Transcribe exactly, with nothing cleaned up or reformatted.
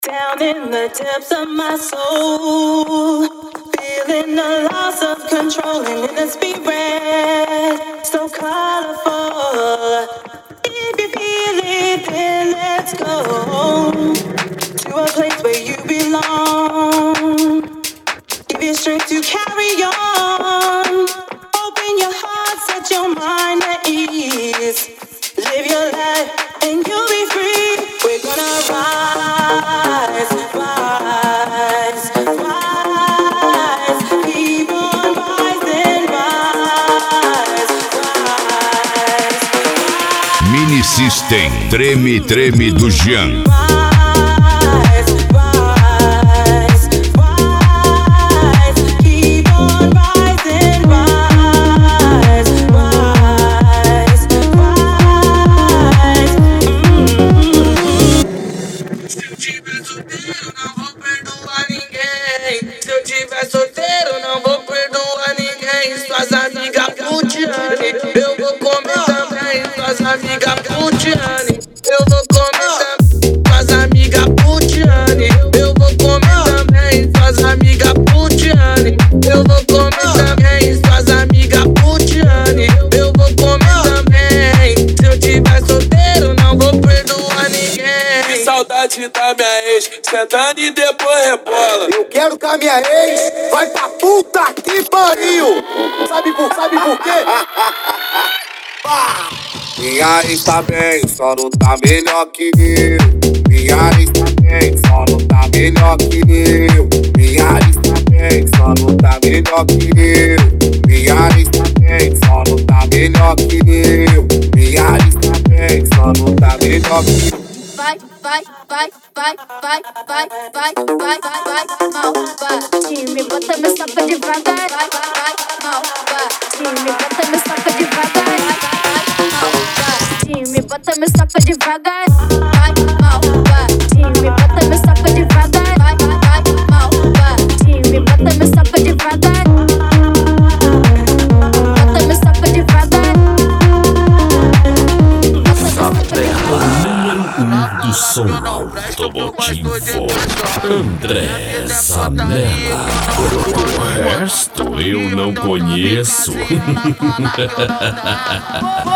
Down in the depths of my soul, feeling the loss of control and in the spirit, so colorful. If you feel it, then let's go to a place where you belong. Give you strength to carry on. Open your heart, set your mind at ease. Live your life and you'll be free. We're gonna rise, rise, rise. Keep on rising, rise, rise. Mini System, Treme Treme do Jean. Eu vou comer também, suas amigas Putiane. Eu vou comer também, suas amigas Putiane. Eu vou comer também, suas amigas Putiane. Eu vou comer também, suas amigas Putiane. Eu vou comer também. Se eu tiver solteiro, não vou perdoar ninguém. Que saudade da minha ex, sentando e depois rebola. Eu quero que a minha ex vai pra puta que pariu. Sabe por, sabe por quê? Minha ex tá bem, só não tá melhor que eu. Minha ex tá bem, só não tá melhor que eu. Minha ex tá bem, só não tá melhor que eu. Minha ex tá bem, só não tá melhor que eu. Minha ex tá bem, só não tá melhor que eu. Vai, vai, vai, vai, vai, vai, vai, vai, vai, vai, mal, bate, me bota no saco devagar, vai, vai, mal, bate, me bota no saco devagar, vai, mal, bate, me bota no saco devagar, vai, mal, bate, me bota no saco devagar, vai, vai, mal, bate, me bota no saco devagar, bota no saco devagar, do som automotivo, André Zanella. O resto eu não conheço.